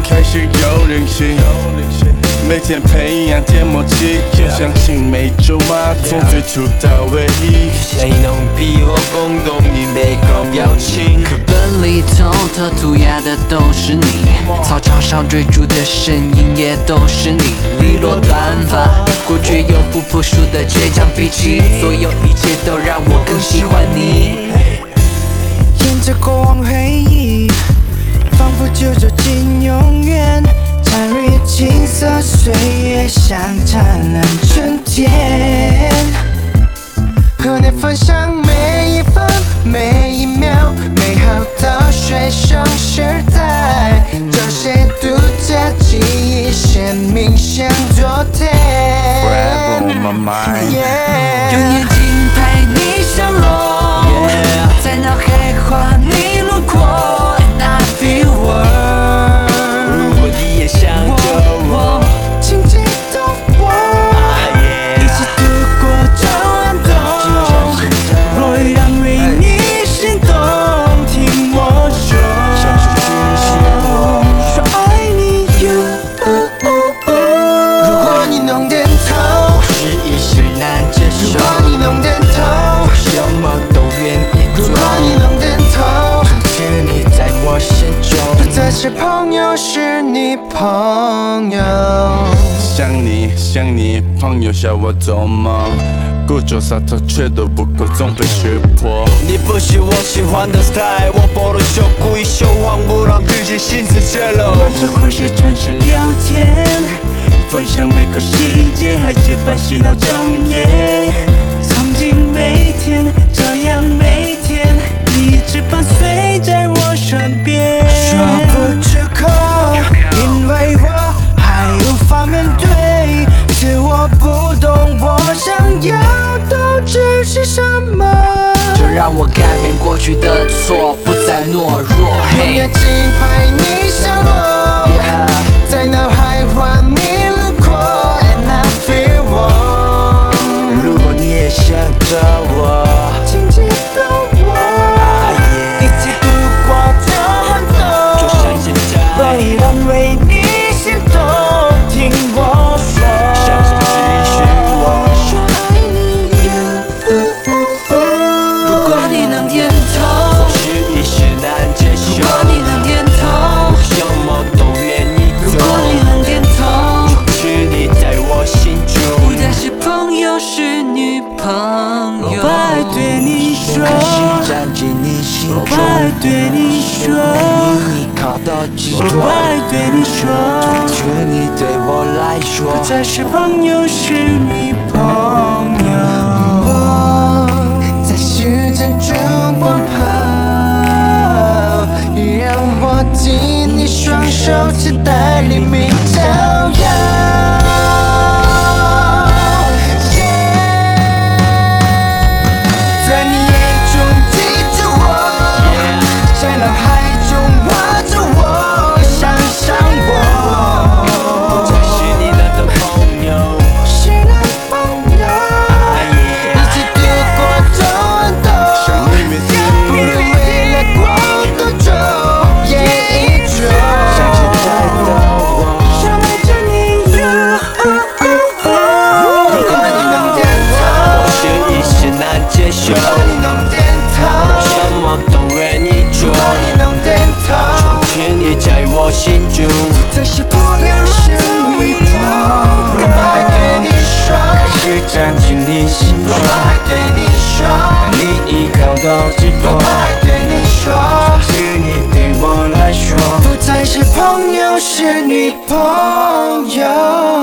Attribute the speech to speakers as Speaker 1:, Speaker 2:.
Speaker 1: 开始有人气，每天培养点默契，又相信每周马从最初到唯一。
Speaker 2: 谁能比我共懂你每个表情？
Speaker 3: 课本里头特涂鸦的都是你，操场上追逐的身影也都是你。利落短发，果决又不服输的倔强脾气，所有一切都让我更喜欢你。
Speaker 4: 沿着过往回忆，仿佛就走进永远。灿瑞的青涩岁月像灿烂春天，和你分享每一分每一秒美好的学生时代，这些独家记忆鲜明像昨天。
Speaker 1: Forever on my mind，
Speaker 3: 用眼睛陪你相拥，在脑海画你轮廓。And I feel world，
Speaker 2: 如果你也想着我，
Speaker 4: 请记得我，一起度过这寒冬。若让为你心动，听我说，说爱你。如果你能点头，
Speaker 2: 是一时难接受。
Speaker 4: 如果你能点头，
Speaker 2: 什么都愿意做。
Speaker 4: 如果你能点头，
Speaker 2: 从此你在我心中，
Speaker 4: 不再是朋友，是你朋友。
Speaker 1: 想你想你，朋友笑我做梦，故作洒脱却都不够，总被识破。
Speaker 2: 你不是我喜欢的 style， 我播了秀，故意秀荒不让自己心思泄露。
Speaker 4: 这会是真实聊天，分享每个细节，还是翻洗脑整夜。曾经每天这样每天，你一直伴随在我身边。说不出口，因为我还无法面对，是我不懂我想要的只是什么。
Speaker 3: 就让我改变过去的错，不再懦弱。
Speaker 4: 用眼睛陪你相落，在脑海画你轮廓。And I feel warm，
Speaker 2: 如果你也想着我，
Speaker 4: 请记得我，一起度过这寒冬。
Speaker 2: 就像现在，
Speaker 4: 若依然为你心动，听我说，
Speaker 2: 相信只是我。
Speaker 4: 说爱你。
Speaker 3: 如果你能点头，
Speaker 2: 是一时难接受。
Speaker 3: 如果你能点头，
Speaker 2: 什么都愿意做。
Speaker 3: 如果你能点头，
Speaker 2: 是你在我心中，
Speaker 3: 不再是朋友，是女朋友。
Speaker 4: 我爱对你说，
Speaker 2: 开始占据你心
Speaker 4: 我
Speaker 2: 中，
Speaker 4: 爱对你说，
Speaker 2: 你依靠到极
Speaker 4: 我
Speaker 2: 端，
Speaker 4: 爱对你说，
Speaker 2: 却你对我来说，
Speaker 4: 不再是朋友，是女朋友。我在时间中奔跑，让我紧你双手，期待黎明照耀。在你眼中记着我，在脑海中握着我，想象我，
Speaker 2: 不再是你的朋友，
Speaker 4: 是男朋友，一起度过这寒冬，
Speaker 1: 想你每天，
Speaker 4: 不论未来过多久，也依旧
Speaker 2: 像现在的我。
Speaker 4: 想爱着你。如果你能点头，
Speaker 2: 是一时难接受，
Speaker 4: 如果你能点头，
Speaker 2: 什么都愿意做
Speaker 4: 如，果你能点头，
Speaker 2: 却你在我心中，
Speaker 4: 这是朋友，是女朋友。我爱对你说，
Speaker 2: 是占据你心
Speaker 4: 我
Speaker 2: 中，
Speaker 4: 爱对你说，
Speaker 2: 你依靠到极
Speaker 4: 我
Speaker 2: 端，
Speaker 4: 爱对你说，
Speaker 2: 是你对我来说，
Speaker 4: 不再是朋友，是女朋友。